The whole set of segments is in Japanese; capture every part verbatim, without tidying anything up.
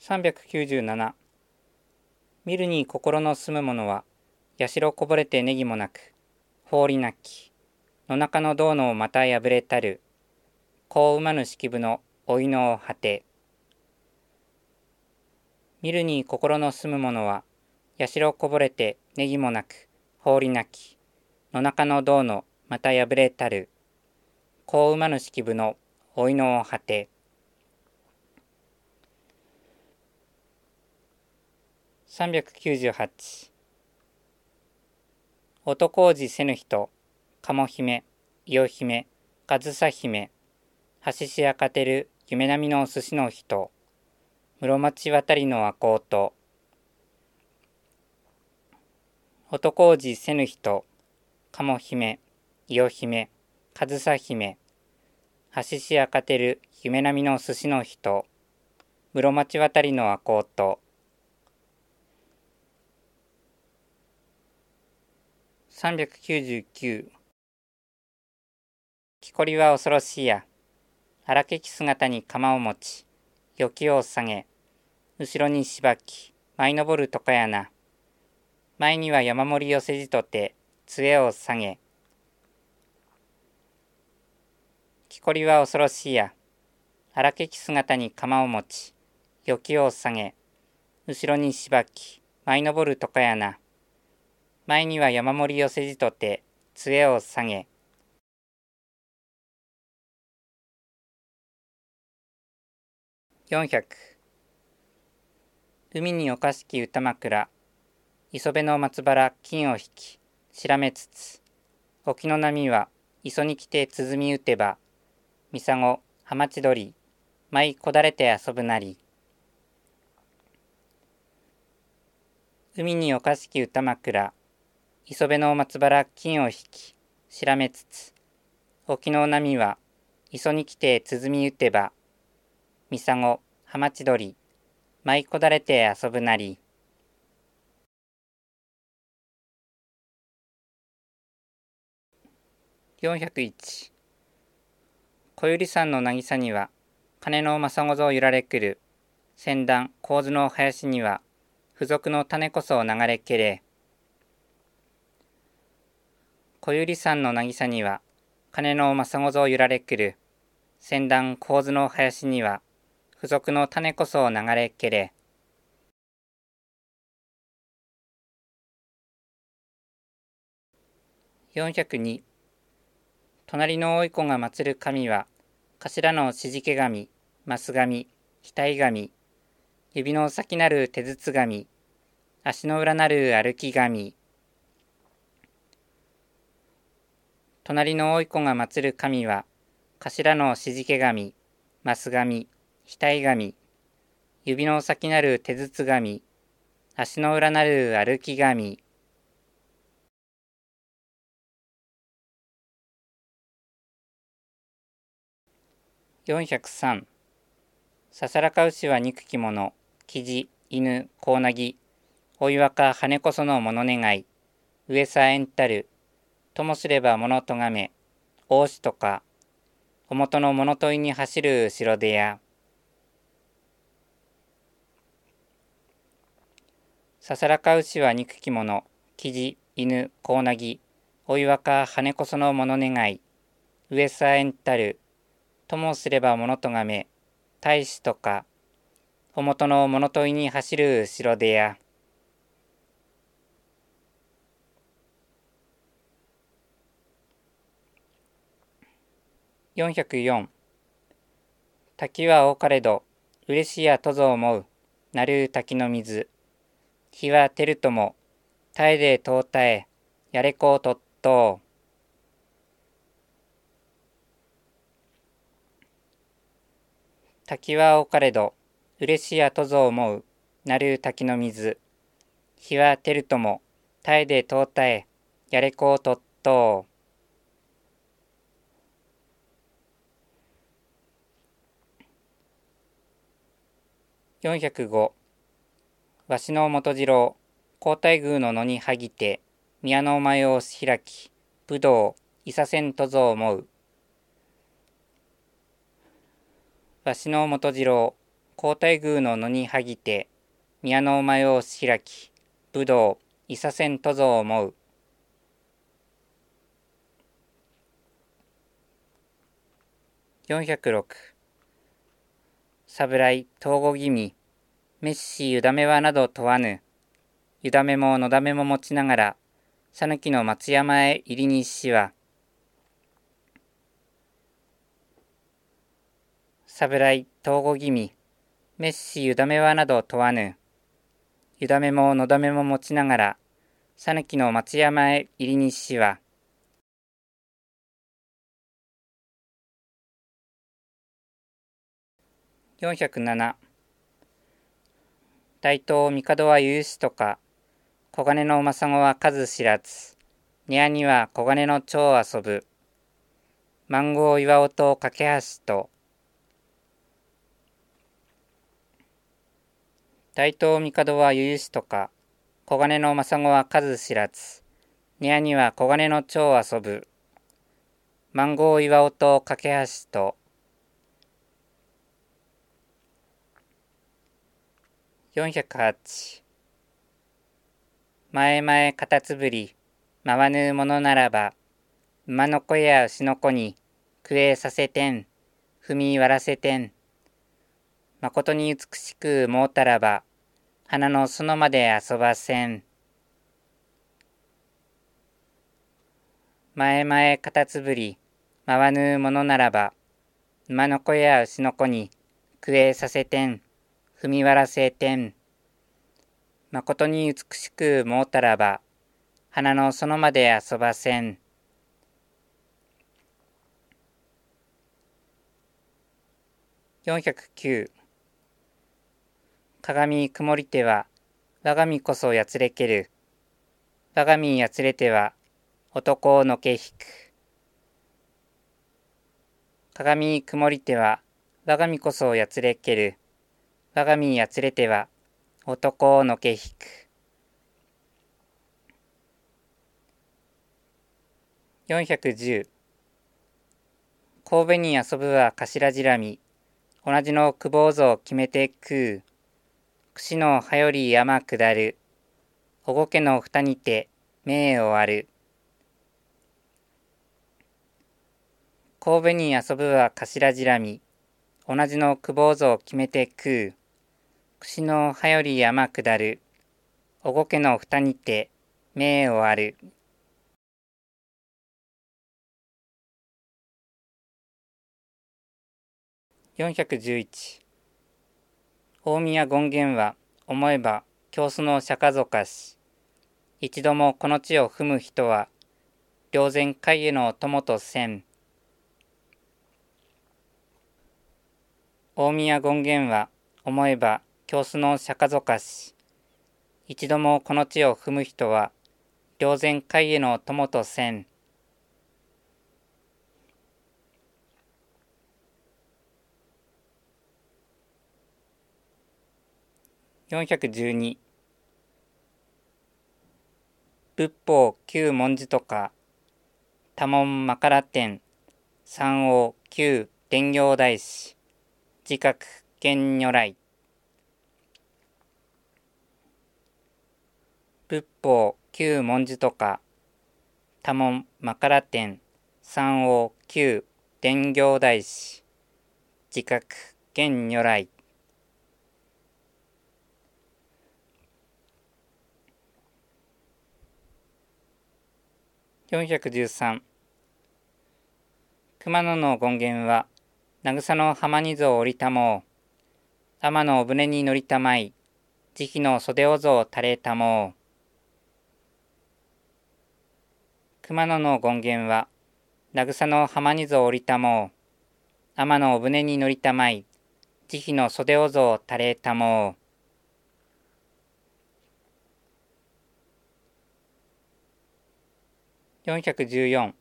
さんびゃくきゅうじゅうなな。見るに心の住むものは、社こぼれてネギもなく、放りなき。野中の銅のまた破れたる。こう馬ぬ式部のおいのを果て。見るに心の住むものは、社こぼれてネギもなく、放りなき。野中の銅のまた破れたる。こう馬ぬ式部のおいのを果て。さんびゃくきゅうじゅうはち。男おじせぬ人、鴨姫、伊予姫、上総姫、橋しあかてる夢並みの寿司の人、室町渡りの赤音。男おじせぬ人、鴨姫、伊予姫、上総姫、橋しあかてる夢並みの寿司の人、室町渡りの赤音。さんびゃくきゅうじゅうきゅう。木こりは恐ろしいや。荒けき姿に鎌を持ち、よきを下げ、後ろにしばき、舞い登るとかやな。前には山盛り寄せじとて、杖を下げ。木こりは恐ろしいや。荒けき姿に鎌を持ち、よきを下げ、後ろにしばき、舞い登るとかやな。前には山盛り寄せじとて、杖を下げ。よんひゃく。海におかしき歌枕、磯辺の松原金を引き、しらめつつ、沖の波は磯に来て鼓み打てば、みさご、はまちどり、舞いこだれて遊ぶなり。海におかしき歌枕、磯辺の松原金を引き、しらめつつ、沖の波は磯に来て鼓み打てば、みさご、はまちどり、舞いこだれて遊ぶなり。よんひゃくいち。小百合山の渚には、金の正ごぞ揺られくる、仙段神津の林には、付属の種こそ流れけれ。小百合山の渚には、金の正ごぞ揺られくる、仙段神津の林には、付属の種こそ流れけれ。よんひゃくに。隣のおいこが祀る神は、頭のしじけ神、ます神、額神、指の先なる手筒神、足の裏なる歩き神。隣のおいこが祀る神は、頭のしじけ神、ます神、額神、指の先なる手筒神、足の裏なる歩き神。よんひゃくさん。ささらか牛は憎き者、キジ、犬、コウナギ、お岩か羽こその物願い、上さえんたる、ともすれば物とがめ、王子とか、おもとの物問いに走る城でや。ささらか牛は憎き者、キジ、犬、コウナギ、お岩か羽こその物願い、上さえんたる、ともすれば物とがめ、大使とか、おもとの物問いに走る城でや。よんひゃくよん。滝は多かれど、嬉しやとぞ思う、なる滝の水。日は照るとも、絶えで遠たえ、やれこうとっとう。滝は多かれど、嬉しやとぞ思う、なる滝の水。日は照るとも、絶えで遠たえ、やれこうとっとう。よんひゃくご。わしの元次郎、皇太宮の野にはぎて、宮の前を開き、武道、いさせんとぞ思う。わしの元次郎、 皇太宮の野にはぎて、宮の前を開き、武道、いさせんとぞ思う。よんひゃくろく。侍、東郷気味、メッシ、ゆだめはなど問わぬ。ゆだめものだめも持ちながら、さぬきの松山へ入りにしは。侍、東郷気味、メッシ、ゆだめはなど問わぬ。ゆだめものだめも持ちながら、さぬきの松山へ入りにしは。よんひゃくなな。大東帝は有志とか、小金の政子は数知らず、庭には小金の蝶遊ぶ。マンゴー岩尾と架け橋と、大東帝は有志とか、小金の政子は数知らず、庭には小金の蝶遊ぶ。マンゴー岩尾と架け橋と、よんひゃくはち。前々かたつぶり、まわぬものならば、馬の子や牛の子に、食えさせてん、踏み割らせてん。まことに美しくもうたらば、花の園まで遊ばせん。前々かたつぶり、まわぬものならば、馬の子や牛の子に、食えさせてん、踏み割らせてん。まことに美しくもうたらば、花の園まで遊ばせん。よんひゃくきゅう。鏡曇りては、我が身こそやつれける。我が身やつれては、男をのけ引く。鏡曇りては、我が身こそやつれける。我が身やつれては、男をのけ引く。よんひゃくじゅう。神戸に遊ぶは頭じらみ、同じの久保像決めて食う。串の葉より山下る。おごけの蓋にて、目を割る。神戸に遊ぶは頭じらみ、同じの久保像決めて食う。串の葉より山下る。おごけの蓋にて、目を割る。よんひゃくじゅういち。大宮権現は、思えば、教祖の釈迦ぞかし。一度もこの地を踏む人は、霊前界への友とせん。大宮権現は、思えば、教祖の釈迦ぞかし。一度もこの地を踏む人は、霊前界への友とせん。よんひゃくじゅうに。仏法旧文字とか、多聞まから天、三王旧天行大師、自覚見如来。仏法旧文字とか、多聞まから天、三王旧天行大師、自覚見如来。よんひゃくじゅうさん。熊野の権現は、渚の浜にぞ降りたもう。天の船に乗りたまい、慈悲の袖をぞ垂れたもう。熊野の権現は、渚の浜にぞ降りたもう。天の船に乗りたまい、慈悲の袖をぞ垂れたもう。よんひゃくじゅうよん。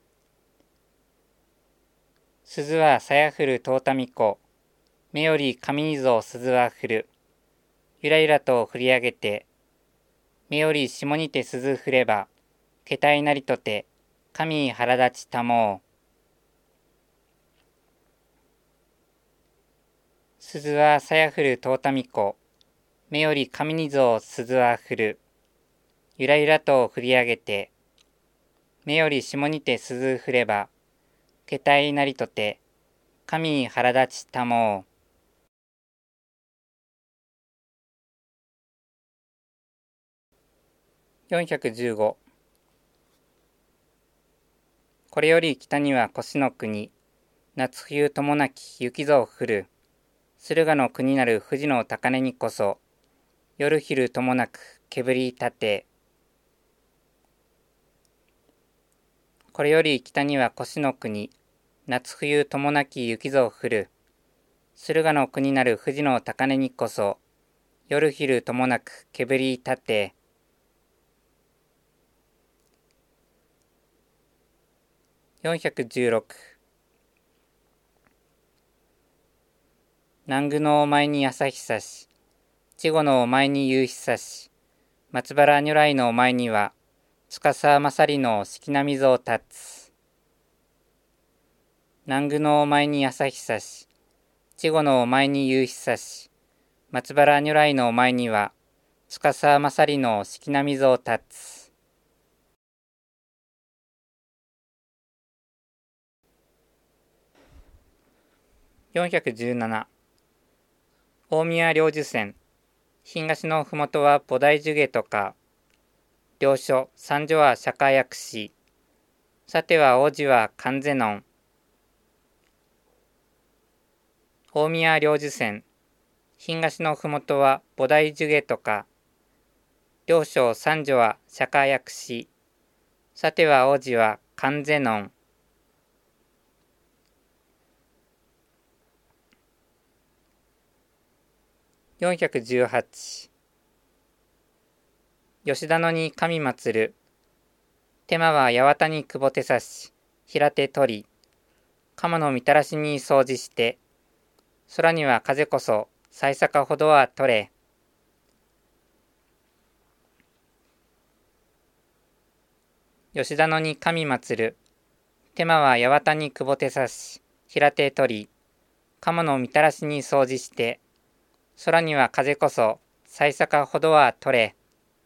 鈴はさやふるとうたみこ。目より髪にぞ鈴は振る。ゆらゆらと振り上げて。目より下にて鈴振れば。けたいなりとて。神腹立ちたもう。 鈴はさや降るとうたみこ。目より上にぞ鈴は降る。ゆらゆらと振り上げて。目より下にて鈴降れば。けたいなりとて。神腹立ちたもう。よんひゃくじゅうご。これより北には越の国。夏冬ともなき雪ぞ降る。駿河の国なる富士の高根にこそ。夜昼ともなく煙立て。これより北には越の国。夏冬ともなき雪ぞ降る。駿河の国なる富士の高根にこそ。夜昼ともなく煙立て。よんひゃくじゅうろく。南宮のお前に朝日差し。稚児のお前に夕日差し。松原如来のお前には。司正りの式波ぞ立つ。南宮のお前に朝日差し。稚児のお前に夕日差し。松原如来のお前には。司正りの式波ぞ立つ。よんひゃくじゅうなな。大宮領寿線。東のふもとは菩提樹下とか。領所三女は釈迦薬師。さては王子は観世音。大宮領寿線。東のふもとは菩提樹下とか。領所三女は釈迦薬師。さては王子は観世音。よんひゃくじゅうはち。吉田野に神祭る。手間は八幡に久保手差し。平手取り。鎌のみたらしに掃除して。空には風こそ、さいさかほどは取れ。吉田野に神祭る。手間は八幡に久保手差し。平手取り。鎌のみたらしに掃除して。空には風こそ、さいさかほどは取れ。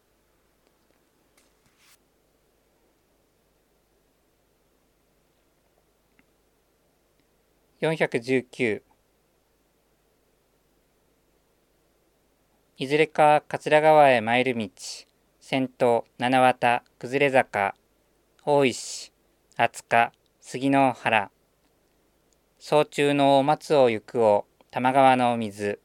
よんひゃくじゅうきゅう。いずれか桂川へ参る道。先頭、七綿、崩れ坂。大石、厚か、杉の原。早中のお松を行くを、玉川の水。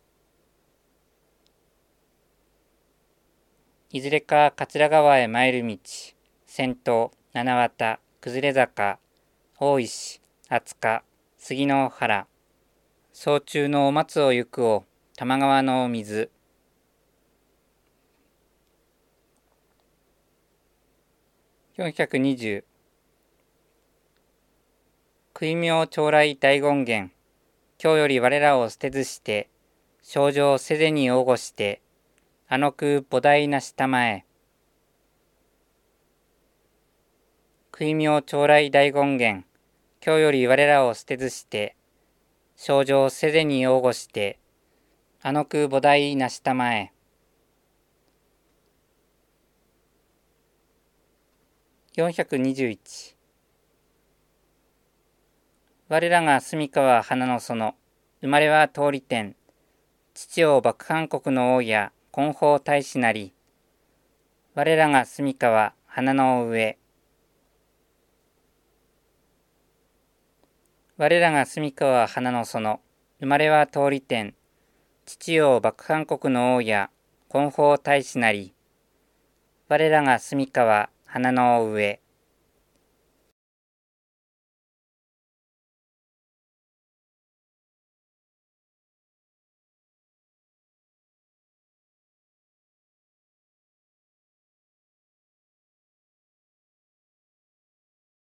いずれか桂川へ参る道。先頭、七綿、崩れ坂。大石、厚か、杉の原。早中のお松を行くを、玉川の水。よんひゃくにじゅう。杭明朝来大権現。今日より我らを捨てずして、症状せぜに応募して、あのく菩提なしたまえ。杭明朝来大権現。今日より我らを捨てずして、症状せぜに応募して、あのく菩提なしたまえ。よんひゃくにじゅういち。我らが住川花の園、生まれは通り天。父を幕藩国の王や金宝大使なり。我らが住川花の上。我らが住川花の園、生まれは通り天。父を幕藩国の王や金宝大使なり。我らが住川花の上。